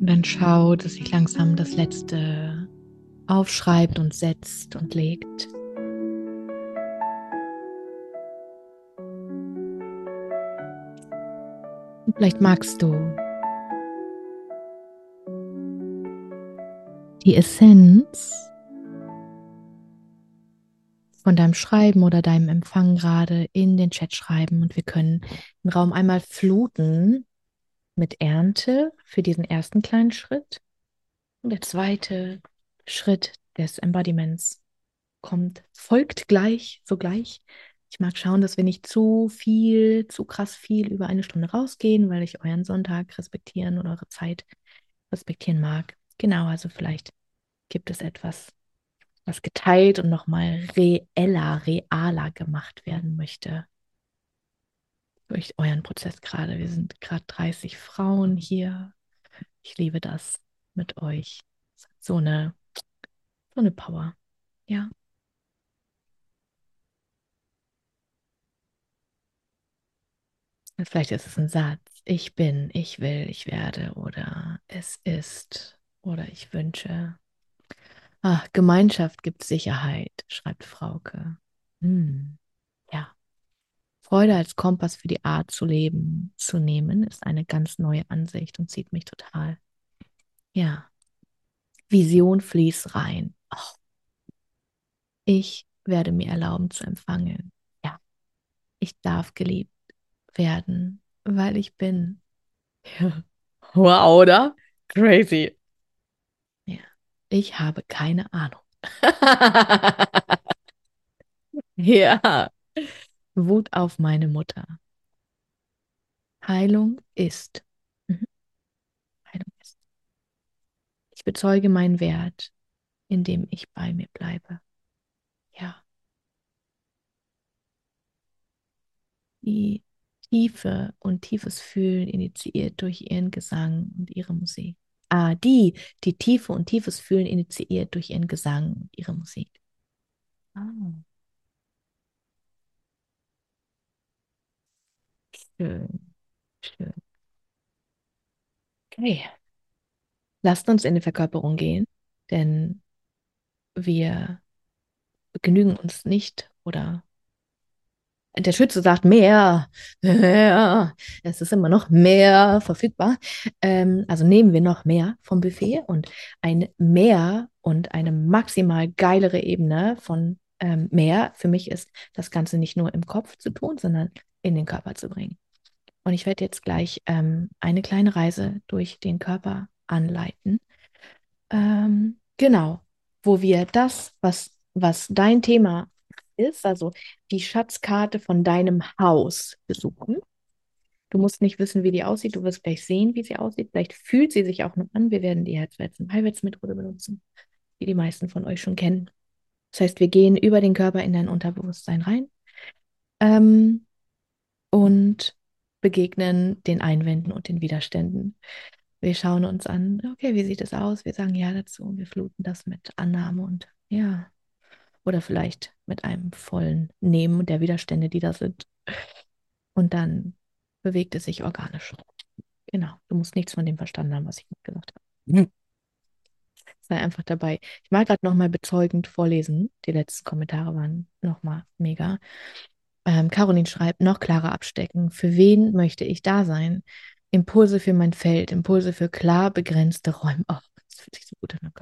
Und dann schau, dass sich langsam das Letzte aufschreibt und setzt und legt. Und vielleicht magst du die Essenz von deinem Schreiben oder deinem Empfang gerade in den Chat schreiben und wir können den Raum einmal fluten mit Ernte für diesen ersten kleinen Schritt. Und der zweite Schritt des Embodiments kommt, folgt gleich, sogleich. Ich mag schauen, dass wir nicht zu viel, zu krass viel über eine Stunde rausgehen, weil ich euren Sonntag respektieren oder eure Zeit respektieren mag. Genau, also vielleicht gibt es etwas, was geteilt und nochmal reeller, realer gemacht werden möchte durch euren Prozess gerade. Wir sind gerade dreißig Frauen hier. Ich liebe das mit euch. So eine, so eine Power. Ja. Und vielleicht ist es ein Satz. Ich bin, ich will, ich werde oder es ist oder ich wünsche. Ah, Gemeinschaft gibt Sicherheit, schreibt Frauke. Hm, ja. Freude als Kompass für die Art zu leben zu nehmen, ist eine ganz neue Ansicht und zieht mich total. Ja. Vision fließt rein. Oh, ich werde mir erlauben zu empfangen. Ja. Ich darf geliebt werden, weil ich bin. Ja. Wow, oder? Crazy. Ja. Ich habe keine Ahnung. Ja. Wut auf meine Mutter. Heilung ist. Mhm. Heilung ist. Ich bezeuge meinen Wert, indem ich bei mir bleibe. Ja. Die Tiefe und tiefes Fühlen initiiert durch ihren Gesang und ihre Musik. Ah, die, die Tiefe und tiefes Fühlen initiiert durch ihren Gesang und ihre Musik. Ah, schön, schön. Okay, lasst uns in die Verkörperung gehen, denn wir genügen uns nicht oder der Schütze sagt mehr, mehr, es ist immer noch mehr verfügbar. Ähm, also nehmen wir noch mehr vom Buffet und ein Mehr und eine maximal geilere Ebene von ähm, mehr für mich ist, das Ganze nicht nur im Kopf zu tun, sondern in den Körper zu bringen. Und ich werde jetzt gleich ähm, eine kleine Reise durch den Körper anleiten. Ähm, genau, wo wir das, was, was dein Thema ist, also die Schatzkarte von deinem Haus besuchen. Du musst nicht wissen, wie die aussieht, du wirst gleich sehen, wie sie aussieht. Vielleicht fühlt sie sich auch noch an. Wir werden die Herzwärts-Methode benutzen, die die meisten von euch schon kennen. Das heißt, wir gehen über den Körper in dein Unterbewusstsein rein ähm, und begegnen den Einwänden und den Widerständen. Wir schauen uns an, okay, wie sieht es aus? Wir sagen ja dazu und wir fluten das mit Annahme und ja, oder vielleicht mit einem vollen Nehmen der Widerstände, die da sind. Und dann bewegt es sich organisch. Genau, du musst nichts von dem verstanden haben, was ich gesagt habe. Hm. Sei einfach dabei. Ich mag gerade nochmal bezeugend vorlesen. Die letzten Kommentare waren nochmal mega. Ähm, Caroline schreibt, noch klarer abstecken. Für wen möchte ich da sein? Impulse für mein Feld, Impulse für klar begrenzte Räume. Oh, das fühlt sich so gut an.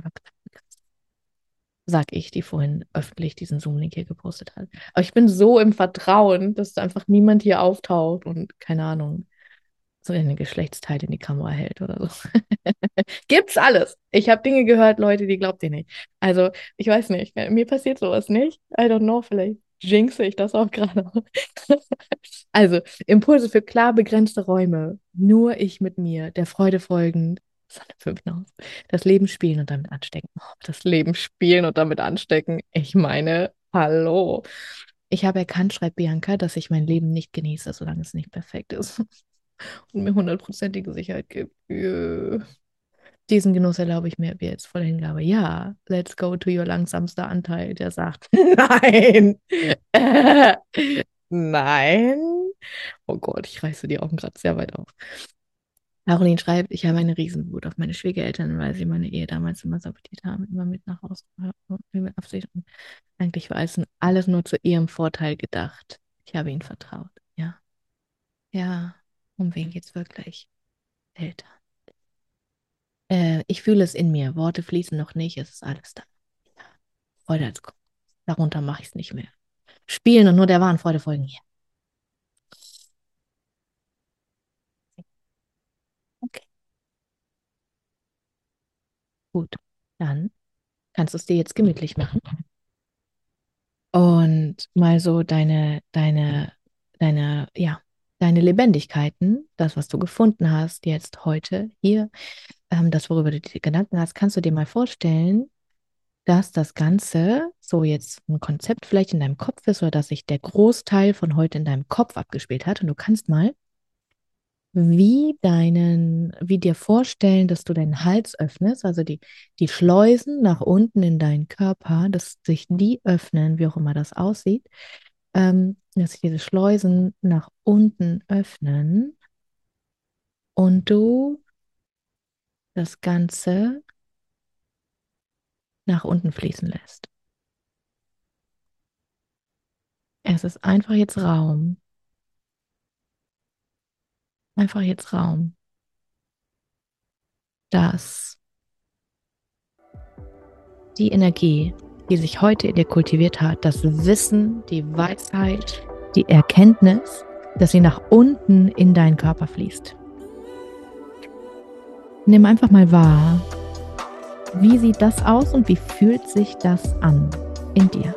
Sag ich, die vorhin öffentlich diesen Zoom-Link hier gepostet hat. Aber ich bin so im Vertrauen, dass einfach niemand hier auftaucht und keine Ahnung, so einen Geschlechtsteil in die Kamera hält oder so. Gibt's alles. Ich habe Dinge gehört, Leute, die glaubt ihr nicht. Also, ich weiß nicht, mir passiert sowas nicht. I don't know, vielleicht jinxe ich das auch gerade. Also, Impulse für klar begrenzte Räume. Nur ich mit mir, der Freude folgend. Sonne fünf noch. Das Leben spielen und damit anstecken. Oh, das Leben spielen und damit anstecken. Ich meine, hallo. Ich habe erkannt, schreibt Bianca, dass ich mein Leben nicht genieße, solange es nicht perfekt ist und mir hundertprozentige Sicherheit gibt. Jö. Diesen Genuss erlaube ich mir jetzt voller Hingabe. Ja, let's go to your langsamster Anteil, der sagt, nein, äh, nein. Oh Gott, ich reiße die Augen gerade sehr weit auf. Caroline schreibt, ich habe eine Riesenwut auf meine Schwiegereltern, weil sie meine Ehe damals immer sabotiert haben, immer mit nach Hause mit Absicht. Und eigentlich war es alles nur zu ihrem Vorteil gedacht. Ich habe ihnen vertraut. Ja, ja, um wen geht's wirklich? Eltern. Äh, ich fühle es in mir. Worte fließen noch nicht, es ist alles da. Ja, Freude als Kopf. Darunter mache ich es nicht mehr. Spielen und nur der wahren Freude folgen hier. Okay, gut. Dann kannst du es dir jetzt gemütlich machen und mal so deine, deine, deine, ja, deine Lebendigkeiten, das, was du gefunden hast, jetzt heute hier, ähm, das, worüber du dir Gedanken hast, kannst du dir mal vorstellen, dass das Ganze so jetzt ein Konzept vielleicht in deinem Kopf ist oder dass sich der Großteil von heute in deinem Kopf abgespielt hat und du kannst mal wie deinen, wie dir vorstellen, dass du deinen Hals öffnest, also die, die Schleusen nach unten in deinen Körper, dass sich die öffnen, wie auch immer das aussieht, ähm, dass sich diese Schleusen nach unten öffnen und du das Ganze nach unten fließen lässt. Es ist einfach jetzt Raum, einfach jetzt Raum, dass die Energie, die sich heute in dir kultiviert hat, das Wissen, die Weisheit, die Erkenntnis, dass sie nach unten in deinen Körper fließt. Nimm einfach mal wahr, wie sieht das aus und wie fühlt sich das an in dir?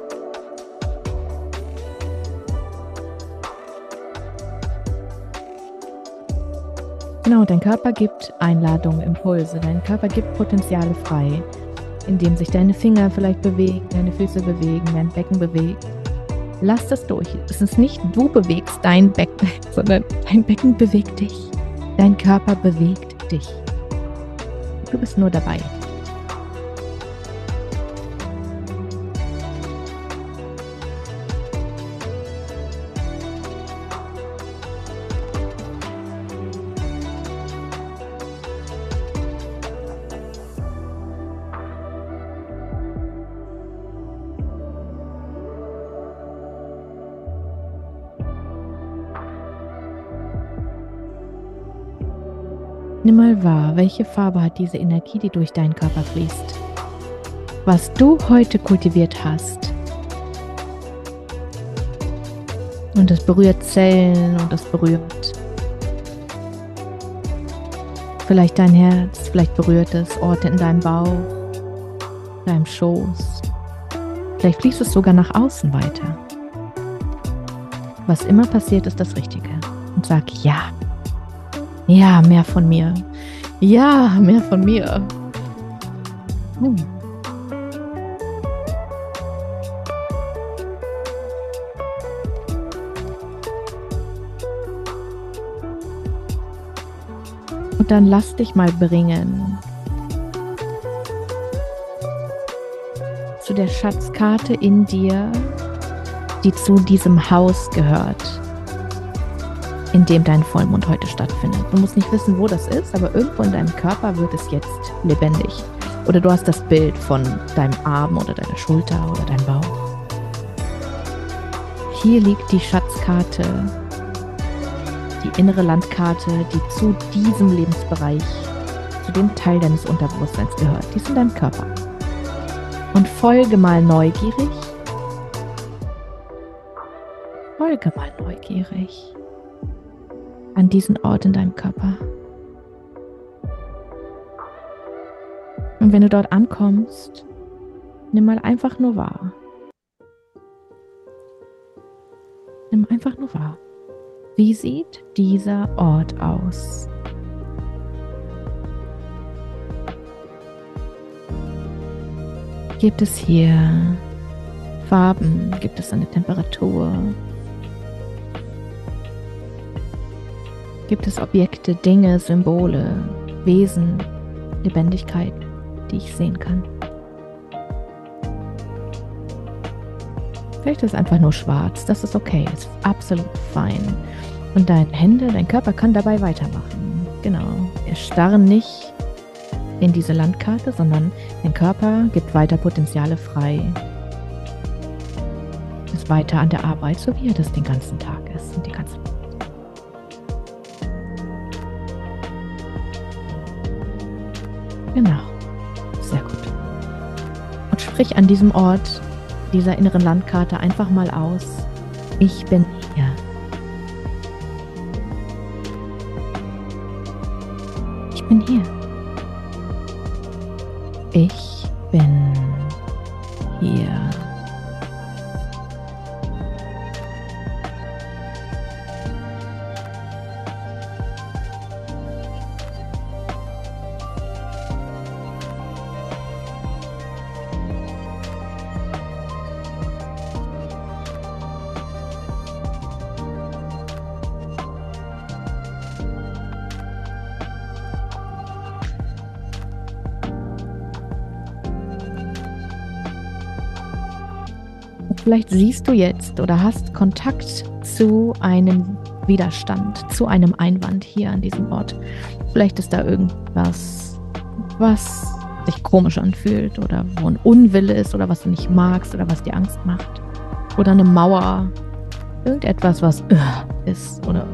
Genau, dein Körper gibt Einladungen, Impulse, dein Körper gibt Potenziale frei, indem sich deine Finger vielleicht bewegen, deine Füße bewegen, dein Becken bewegt. Lass das durch. Es ist nicht du bewegst dein Becken, sondern dein Becken bewegt dich. Dein Körper bewegt dich. Du bist nur dabei. Nimm mal wahr, welche Farbe hat diese Energie, die durch deinen Körper fließt. Was du heute kultiviert hast. Und es berührt Zellen und es berührt vielleicht dein Herz, vielleicht berührt es Orte in deinem Bauch, deinem Schoß. Vielleicht fließt es sogar nach außen weiter. Was immer passiert, ist das Richtige. Und sag ja. Ja, mehr von mir. Ja, mehr von mir. Hm. Und dann lass dich mal bringen zu der Schatzkarte in dir, die zu diesem Haus gehört, in dem dein Vollmond heute stattfindet. Du musst nicht wissen, wo das ist, aber irgendwo in deinem Körper wird es jetzt lebendig. Oder du hast das Bild von deinem Arm oder deiner Schulter oder deinem Bauch. Hier liegt die Schatzkarte, die innere Landkarte, die zu diesem Lebensbereich, zu dem Teil deines Unterbewusstseins gehört. Die ist in deinem Körper. Und folge mal neugierig. Folge mal neugierig an diesen Ort in deinem Körper. Und wenn du dort ankommst, nimm mal einfach nur wahr. Nimm einfach nur wahr. Wie sieht dieser Ort aus? Gibt es hier Farben? Gibt es eine Temperatur? Gibt es Objekte, Dinge, Symbole, Wesen, Lebendigkeit, die ich sehen kann? Vielleicht ist es einfach nur schwarz, das ist okay, ist absolut fein. Und deine Hände, dein Körper kann dabei weitermachen. Genau. Wir starren nicht in diese Landkarte, sondern dein Körper gibt weiter Potenziale frei. Ist weiter an der Arbeit, so wie er das den ganzen Tag ist und die ganze Genau, sehr gut. Und sprich an diesem Ort, dieser inneren Landkarte einfach mal aus: Ich bin hier. Ich bin hier. Ich bin hier. Vielleicht siehst du jetzt oder hast Kontakt zu einem Widerstand, zu einem Einwand hier an diesem Ort. Vielleicht ist da irgendwas, was sich komisch anfühlt oder wo ein Unwille ist oder was du nicht magst oder was dir Angst macht. Oder eine Mauer, irgendetwas, was uh, ist oder.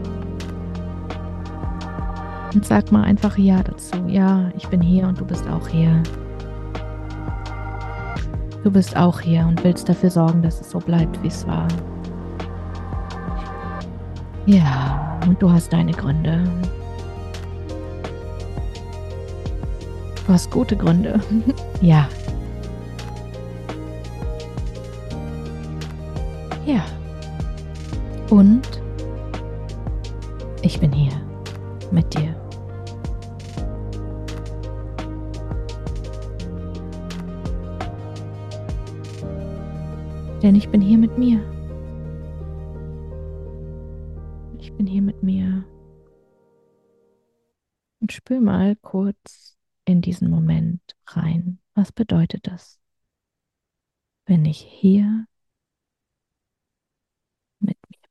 Und sag mal einfach Ja dazu. Ja, ich bin hier und du bist auch hier. Du bist auch hier und willst dafür sorgen, dass es so bleibt, wie es war. Ja, und du hast deine Gründe. Du hast gute Gründe. Ja. Ja. Und ich bin hier mit dir. Denn ich bin hier mit mir. Ich bin hier mit mir. Und spür mal kurz in diesen Moment rein. Was bedeutet das, wenn ich hier mit mir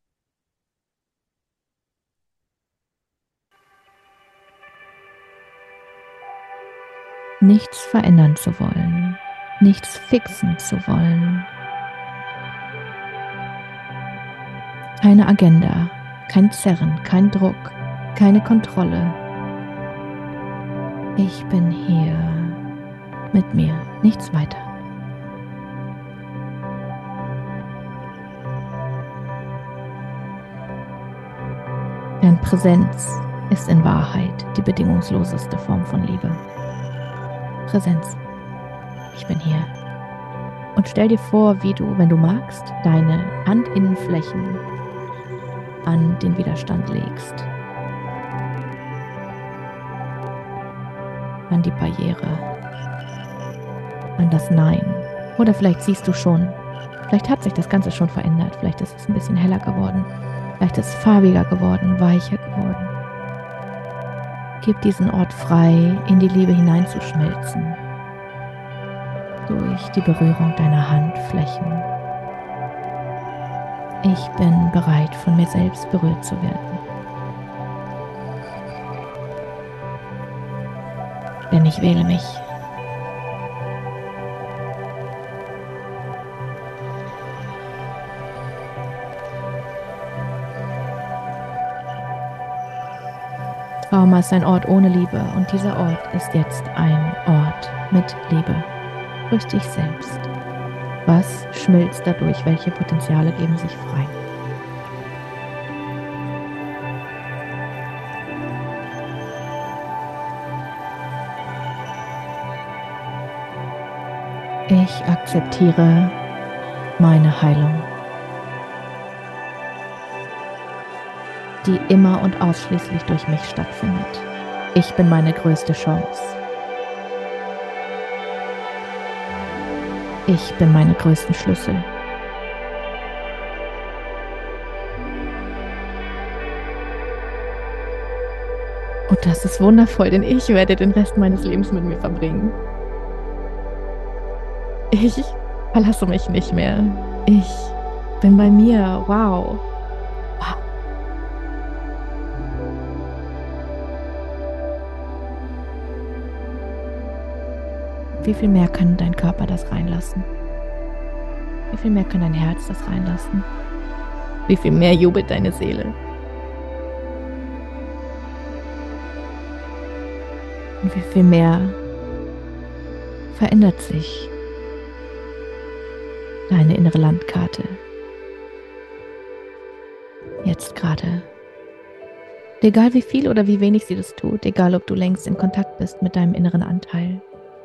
bin? Nichts verändern zu wollen. Nichts fixen zu wollen. Keine Agenda, kein Zerren, kein Druck, keine Kontrolle. Ich bin hier mit mir, nichts weiter. Denn Präsenz ist in Wahrheit die bedingungsloseste Form von Liebe. Präsenz. Ich bin hier. Und stell dir vor, wie du, wenn du magst, deine Handinnenflächen an den Widerstand legst. An die Barriere. An das Nein. Oder vielleicht siehst du schon, vielleicht hat sich das Ganze schon verändert. Vielleicht ist es ein bisschen heller geworden. Vielleicht ist es farbiger geworden, weicher geworden. Gib diesen Ort frei, in die Liebe hineinzuschmelzen. Durch die Berührung deiner Handflächen. Ich bin bereit, von mir selbst berührt zu werden. Denn ich wähle mich. Trauma ist ein Ort ohne Liebe und dieser Ort ist jetzt ein Ort mit Liebe. Durch dich selbst. Was schmilzt dadurch? Welche Potenziale geben sich frei? Ich akzeptiere meine Heilung, die immer und ausschließlich durch mich stattfindet. Ich bin meine größte Chance. Ich bin meine größten Schlüssel. Und das ist wundervoll, denn ich werde den Rest meines Lebens mit mir verbringen. Ich verlasse mich nicht mehr. Ich bin bei mir. Wow. Wow. Wie viel mehr kann dein Körper das reinlassen? Wie viel mehr kann dein Herz das reinlassen? Wie viel mehr jubelt deine Seele? Und wie viel mehr verändert sich deine innere Landkarte jetzt gerade? Egal wie viel oder wie wenig sie das tut, egal ob du längst in Kontakt bist mit deinem inneren Anteil,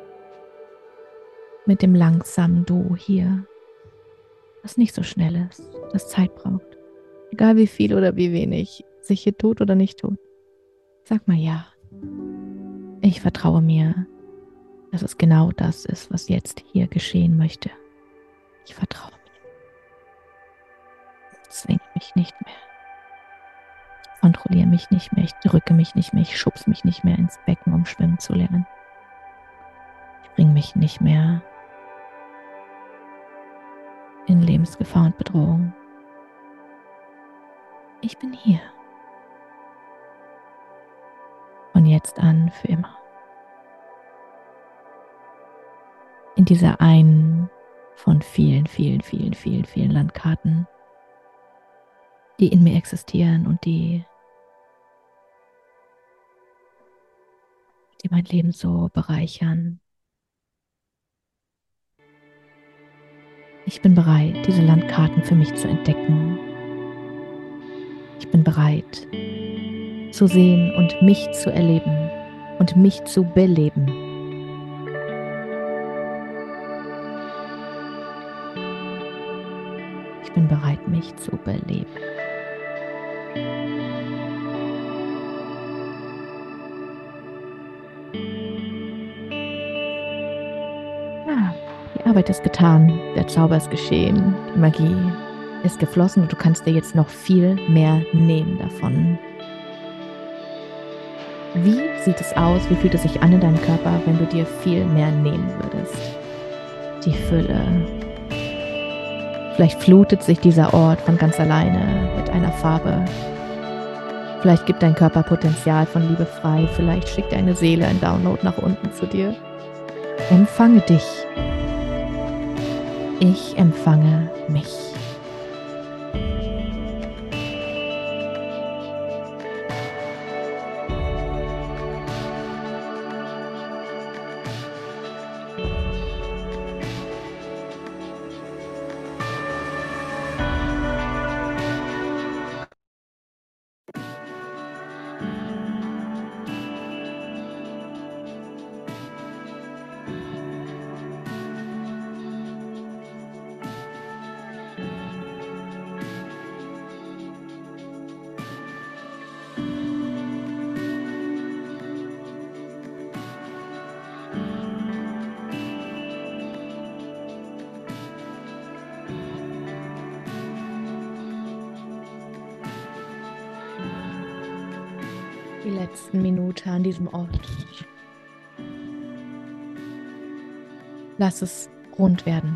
mit dem langsamen Du hier, das nicht so schnell ist, das Zeit braucht. Egal wie viel oder wie wenig sich hier tut oder nicht tut. Sag mal ja. Ich vertraue mir, dass es genau das ist, was jetzt hier geschehen möchte. Ich vertraue mir. Ich zwinge mich nicht mehr. Ich kontrolliere mich nicht mehr. Ich drücke mich nicht mehr. Ich schubse mich nicht mehr ins Becken, um schwimmen zu lernen. Ich bringe mich nicht mehr in Lebensgefahr und Bedrohung. Ich bin hier. Von jetzt an für immer. In dieser einen von vielen, vielen, vielen, vielen, vielen Landkarten, die in mir existieren und die, die mein Leben so bereichern. Ich bin bereit, diese Landkarten für mich zu entdecken. Ich bin bereit zu sehen und mich zu erleben und mich zu beleben. Ich bin bereit, mich zu beleben. Ja, die Arbeit ist getan, der Zauber ist geschehen, die Magie ist geflossen und du kannst dir jetzt noch viel mehr nehmen davon. Wie sieht es aus, wie fühlt es sich an in deinem Körper, wenn du dir viel mehr nehmen würdest? Die Fülle. Vielleicht flutet sich dieser Ort von ganz alleine mit einer Farbe. Vielleicht gibt dein Körper Potenzial von Liebe frei. Vielleicht schickt deine Seele ein Download nach unten zu dir. Empfange dich. Ich empfange mich. Die letzten Minuten an diesem Ort. Lass es rund werden.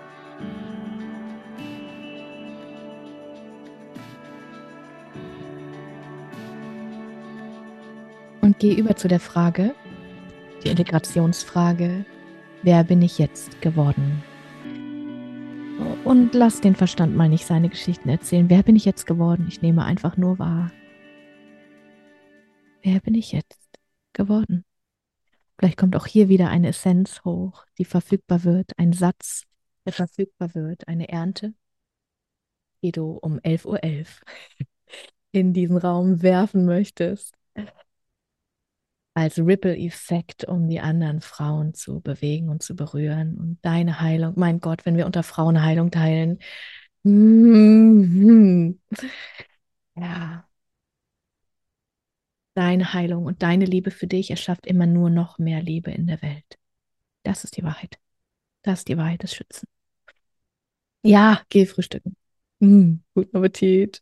Und geh über zu der Frage, die Integrationsfrage, wer bin ich jetzt geworden? Und lass den Verstand mal nicht seine Geschichten erzählen. Wer bin ich jetzt geworden? Ich nehme einfach nur wahr. Wer bin ich jetzt geworden? Vielleicht kommt auch hier wieder eine Essenz hoch, die verfügbar wird, ein Satz, der verfügbar wird, eine Ernte, die du um elf Uhr elf in diesen Raum werfen möchtest, als Ripple-Effekt, um die anderen Frauen zu bewegen und zu berühren und deine Heilung. Mein Gott, wenn wir unter Frauen Heilung teilen. Ja, deine Heilung und deine Liebe für dich erschafft immer nur noch mehr Liebe in der Welt. Das ist die Wahrheit. Das ist die Wahrheit des Schützen. Ja, geh frühstücken. Mm, guten Appetit.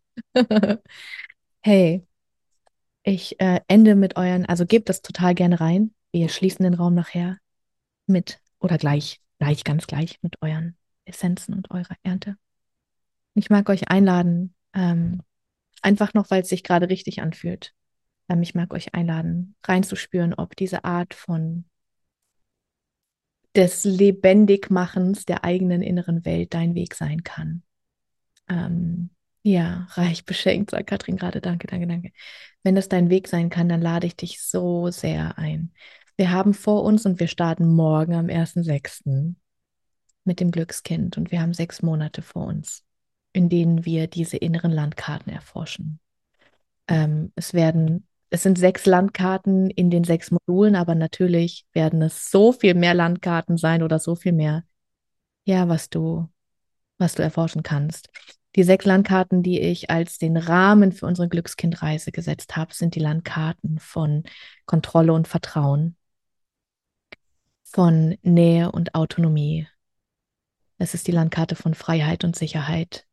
Hey, ich äh, ende mit euren, also gebt das total gerne rein. Wir schließen den Raum nachher mit oder gleich, gleich, ganz gleich mit euren Essenzen und eurer Ernte. Ich mag euch einladen, ähm, einfach noch, weil es sich gerade richtig anfühlt. Ähm, ich mag euch einladen, reinzuspüren, ob diese Art von des Lebendigmachens der eigenen inneren Welt dein Weg sein kann. Ähm, ja, reich beschenkt, sagt Katrin gerade. Danke, danke, danke. Wenn das dein Weg sein kann, dann lade ich dich so sehr ein. Wir haben vor uns und wir starten morgen am ersten sechsten mit dem Glückskind und wir haben sechs Monate vor uns, in denen wir diese inneren Landkarten erforschen. Ähm, es werden, es sind sechs Landkarten in den sechs Modulen, aber natürlich werden es so viel mehr Landkarten sein oder so viel mehr, ja, was du, was du erforschen kannst. Die sechs Landkarten, die ich als den Rahmen für unsere Glückskindreise gesetzt habe, sind die Landkarten von Kontrolle und Vertrauen, von Nähe und Autonomie. Es ist die Landkarte von Freiheit und Sicherheit.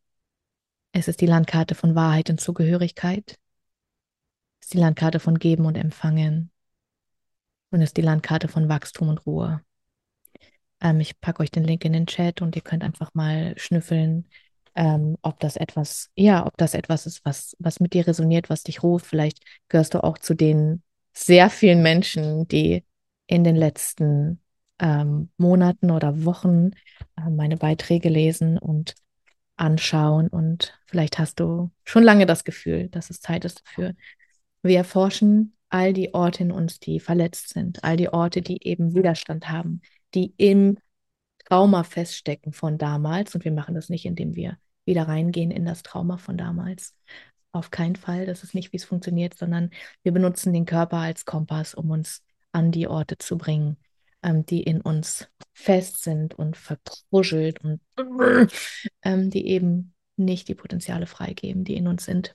Es ist die Landkarte von Wahrheit und Zugehörigkeit. Es ist die Landkarte von Geben und Empfangen. Und es ist die Landkarte von Wachstum und Ruhe. Ähm, ich packe euch den Link in den Chat und ihr könnt einfach mal schnüffeln, ähm, ob das etwas, ja, ob das etwas ist, was, was mit dir resoniert, was dich ruft. Vielleicht gehörst du auch zu den sehr vielen Menschen, die in den letzten ähm, Monaten oder Wochen äh, meine Beiträge lesen und anschauen. Und vielleicht hast du schon lange das Gefühl, dass es Zeit ist dafür. Wir erforschen all die Orte in uns, die verletzt sind, all die Orte, die eben Widerstand haben, die im Trauma feststecken von damals. Und wir machen das nicht, indem wir wieder reingehen in das Trauma von damals. Auf keinen Fall. Das ist nicht, wie es funktioniert, sondern wir benutzen den Körper als Kompass, um uns an die Orte zu bringen, ähm, die in uns fest sind und verkruschelt und ähm, die eben nicht die Potenziale freigeben, die in uns sind.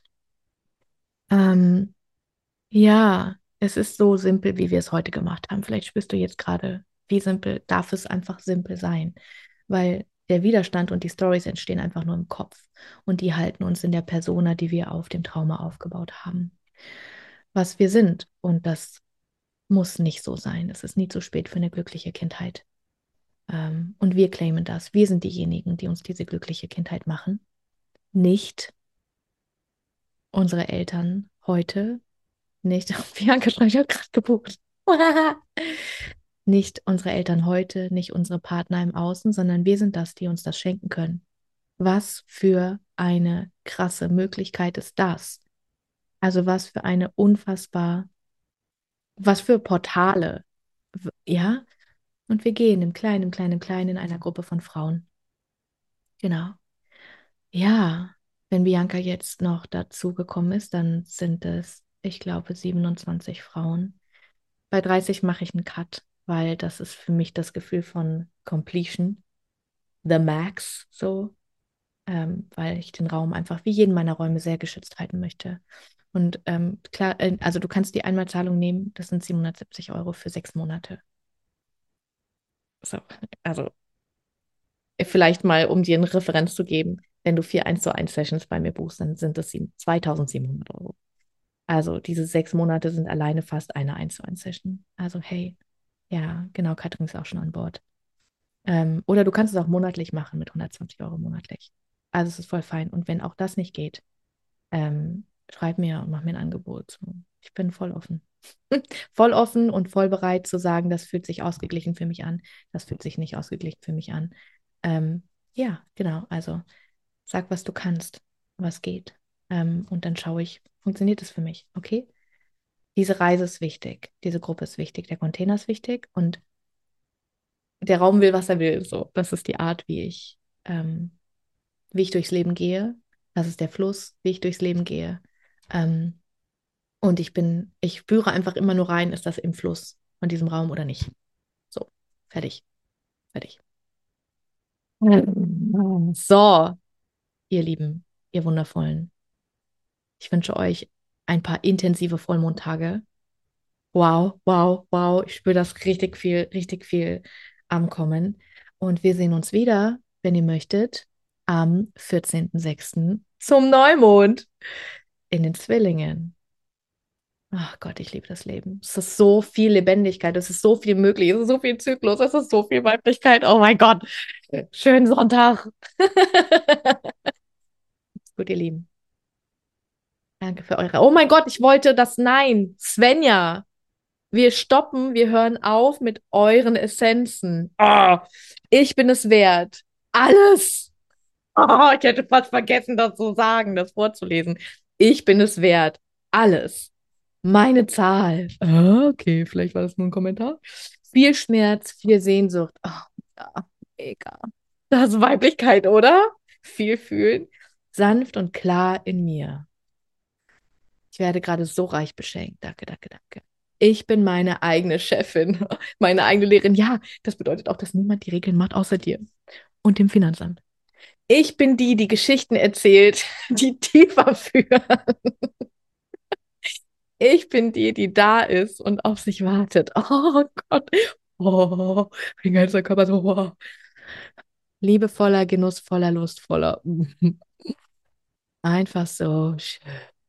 Ähm, ja, es ist so simpel, wie wir es heute gemacht haben. Vielleicht spürst du jetzt gerade, wie simpel darf es einfach simpel sein, weil der Widerstand und die Stories entstehen einfach nur im Kopf und die halten uns in der Persona, die wir auf dem Trauma aufgebaut haben, was wir sind. Und das muss nicht so sein. Es ist nie zu spät für eine glückliche Kindheit. Ähm, und wir claimen das. Wir sind diejenigen, die uns diese glückliche Kindheit machen, nicht unsere Eltern heute. Nicht, Bianca schreibt, ich habe gerade gebucht. Nicht unsere Eltern heute, nicht unsere Partner im Außen, sondern wir sind das, die uns das schenken können. Was für eine krasse Möglichkeit ist das? Also was für eine unfassbar, was für Portale, w- ja? Und wir gehen im Kleinen, im Kleinen, im Kleinen in einer Gruppe von Frauen. Genau. Ja, wenn Bianca jetzt noch dazu gekommen ist, dann sind es, ich glaube, siebenundzwanzig Frauen. Bei dreißig mache ich einen Cut, weil das ist für mich das Gefühl von Completion, the max, so, ähm, weil ich den Raum einfach wie jeden meiner Räume sehr geschützt halten möchte. Und ähm, klar, äh, also du kannst die Einmalzahlung nehmen, das sind siebenhundertsiebzig Euro für sechs Monate. So, also vielleicht mal, um dir eine Referenz zu geben, wenn du vier eins zu eins Sessions bei mir buchst, dann sind das sieben- zweitausendsiebenhundert Euro. Also diese sechs Monate sind alleine fast eine eins zu eins Session. Also hey, ja, genau, Katrin ist auch schon an Bord. Ähm, oder du kannst es auch monatlich machen mit hundertzwanzig Euro monatlich. Also es ist voll fein. Und wenn auch das nicht geht, ähm, schreib mir und mach mir ein Angebot. So. Ich bin voll offen. Voll offen und voll bereit zu sagen, das fühlt sich ausgeglichen für mich an. Das fühlt sich nicht ausgeglichen für mich an. Ähm, ja, genau. Also sag, was du kannst, was geht. Ähm, und dann schaue ich, funktioniert es für mich? Okay? Diese Reise ist wichtig. Diese Gruppe ist wichtig. Der Container ist wichtig. Und der Raum will, was er will. So, das ist die Art, wie ich, ähm, wie ich durchs Leben gehe. Das ist der Fluss, wie ich durchs Leben gehe. Ähm, und ich bin, ich spüre einfach immer nur rein, ist das im Fluss von diesem Raum oder nicht. So, fertig, fertig. So, ihr Lieben, ihr Wundervollen. Ich wünsche euch ein paar intensive Vollmondtage. Wow, wow, wow. Ich spüre das richtig viel, richtig viel am Kommen. Und wir sehen uns wieder, wenn ihr möchtet, am vierzehnten sechsten zum Neumond in den Zwillingen. Ach Gott, ich liebe das Leben. Es ist so viel Lebendigkeit, es ist so viel möglich, es ist so viel Zyklus, es ist so viel Weiblichkeit. Oh mein Gott. Schönen Sonntag. Gut, ihr Lieben. Danke für eure. Oh mein Gott, ich wollte das Nein. Svenja. Wir stoppen, wir hören auf mit euren Essenzen. Oh, ich bin es wert. Alles. Oh, ich hätte fast vergessen, das zu sagen, das vorzulesen. Ich bin es wert. Alles. Meine Zahl. Ah, okay, vielleicht war das nur ein Kommentar. Viel Schmerz, viel Sehnsucht. Oh, ja, mega. Das ist Weiblichkeit, oder? Viel fühlen. Sanft und klar in mir. Ich werde gerade so reich beschenkt. Danke, danke, danke. Ich bin meine eigene Chefin, meine eigene Lehrerin. Ja, das bedeutet auch, dass niemand die Regeln macht außer dir und dem Finanzamt. Ich bin die, die Geschichten erzählt, die tiefer führen. Ich bin die, die da ist und auf sich wartet. Oh Gott. Oh, mein ganzer Körper so. Oh. Liebevoller, genussvoller, lustvoller. Einfach so schön.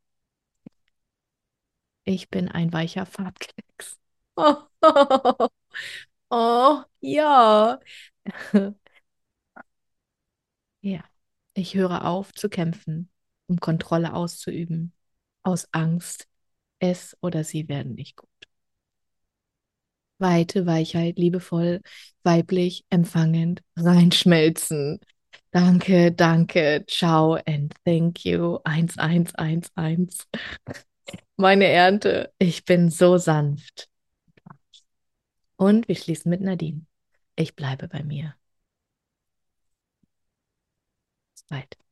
Ich bin ein weicher Farbklecks. Oh, oh, oh, ja. Ja. Ich höre auf zu kämpfen, um Kontrolle auszuüben. Aus Angst, es oder sie werden nicht gut. Weite Weichheit, liebevoll, weiblich, empfangend, reinschmelzen. Danke, danke, ciao and thank you. Eins, eins, eins, eins. Meine Ernte, ich bin so sanft. Und wir schließen mit Nadine. Ich bleibe bei mir. Bis bald.